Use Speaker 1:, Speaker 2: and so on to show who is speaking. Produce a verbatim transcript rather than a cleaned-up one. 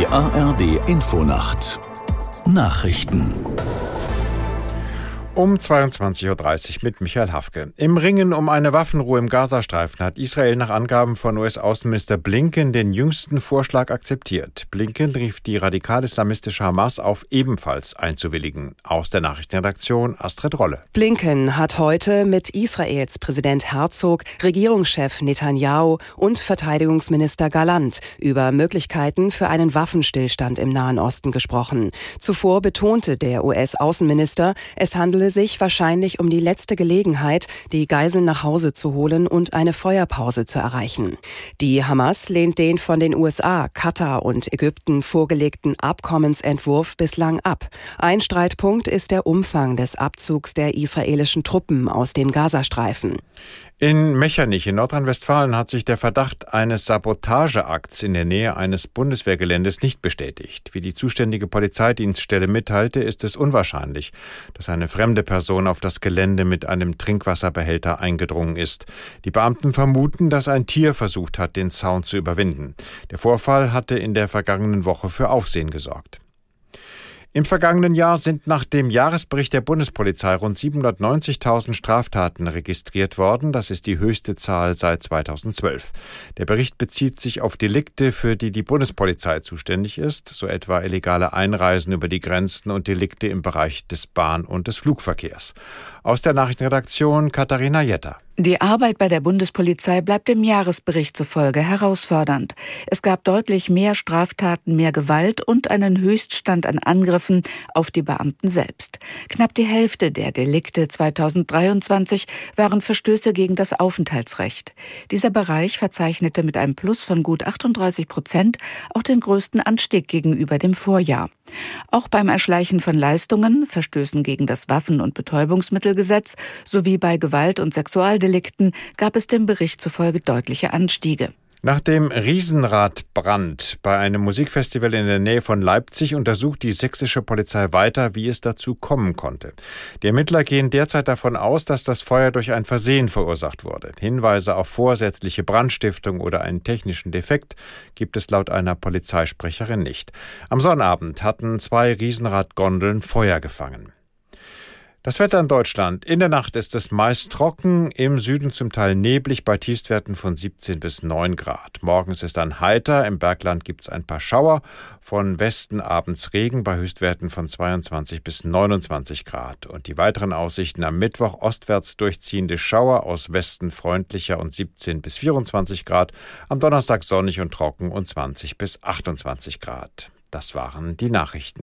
Speaker 1: Die A R D Infonacht Nachrichten
Speaker 2: um zweiundzwanzig Uhr dreißig mit Michael Hafke. Im Ringen um eine Waffenruhe im Gazastreifen hat Israel nach Angaben von U S-Außenminister Blinken den jüngsten Vorschlag akzeptiert. Blinken rief die radikal-islamistische Hamas auf, ebenfalls einzuwilligen. Aus der Nachrichtenredaktion Astrid Rolle.
Speaker 3: Blinken hat heute mit Israels Präsident Herzog, Regierungschef Netanyahu und Verteidigungsminister Gallant über Möglichkeiten für einen Waffenstillstand im Nahen Osten gesprochen. Zuvor betonte der U S-Außenminister, es handele sich wahrscheinlich um die letzte Gelegenheit, die Geiseln nach Hause zu holen und eine Feuerpause zu erreichen. Die Hamas lehnt den von den U S A, Katar und Ägypten vorgelegten Abkommensentwurf bislang ab. Ein Streitpunkt ist der Umfang des Abzugs der israelischen Truppen aus dem Gazastreifen.
Speaker 2: In Mechernich in Nordrhein-Westfalen hat sich der Verdacht eines Sabotageakts in der Nähe eines Bundeswehrgeländes nicht bestätigt. Wie die zuständige Polizeidienststelle mitteilte, ist es unwahrscheinlich, dass eine fremde Person auf das Gelände mit einem Trinkwasserbehälter eingedrungen ist. Die Beamten vermuten, dass ein Tier versucht hat, den Zaun zu überwinden. Der Vorfall hatte in der vergangenen Woche für Aufsehen gesorgt. Im vergangenen Jahr sind nach dem Jahresbericht der Bundespolizei rund siebenhundertneunzigtausend Straftaten registriert worden. Das ist die höchste Zahl seit zweitausendzwölf. Der Bericht bezieht sich auf Delikte, für die die Bundespolizei zuständig ist, so etwa illegale Einreisen über die Grenzen und Delikte im Bereich des Bahn- und des Flugverkehrs. Aus der Nachrichtenredaktion Katharina Jetter.
Speaker 4: Die Arbeit bei der Bundespolizei bleibt dem Jahresbericht zufolge herausfordernd. Es gab deutlich mehr Straftaten, mehr Gewalt und einen Höchststand an Angriffen auf die Beamten selbst. Knapp die Hälfte der Delikte zweitausenddreiundzwanzig waren Verstöße gegen das Aufenthaltsrecht. Dieser Bereich verzeichnete mit einem Plus von gut achtunddreißig Prozent auch den größten Anstieg gegenüber dem Vorjahr. Auch beim Erschleichen von Leistungen, Verstößen gegen das Waffen- und Betäubungsmittelgesetz sowie bei Gewalt- und Sexualdelikten gab es dem Bericht zufolge deutliche Anstiege.
Speaker 2: Nach dem Riesenradbrand bei einem Musikfestival in der Nähe von Leipzig untersucht die sächsische Polizei weiter, wie es dazu kommen konnte. Die Ermittler gehen derzeit davon aus, dass das Feuer durch ein Versehen verursacht wurde. Hinweise auf vorsätzliche Brandstiftung oder einen technischen Defekt gibt es laut einer Polizeisprecherin nicht. Am Sonnabend hatten zwei Riesenradgondeln Feuer gefangen. Das Wetter in Deutschland. In der Nacht ist es meist trocken, im Süden zum Teil neblig bei Tiefstwerten von siebzehn bis neun Grad. Morgens ist dann heiter, im Bergland gibt es ein paar Schauer, von Westen abends Regen bei Höchstwerten von zweiundzwanzig bis neunundzwanzig Grad. Und die weiteren Aussichten am Mittwoch: ostwärts durchziehende Schauer, aus Westen freundlicher und siebzehn bis vierundzwanzig Grad. Am Donnerstag sonnig und trocken und zwanzig bis achtundzwanzig Grad. Das waren die Nachrichten.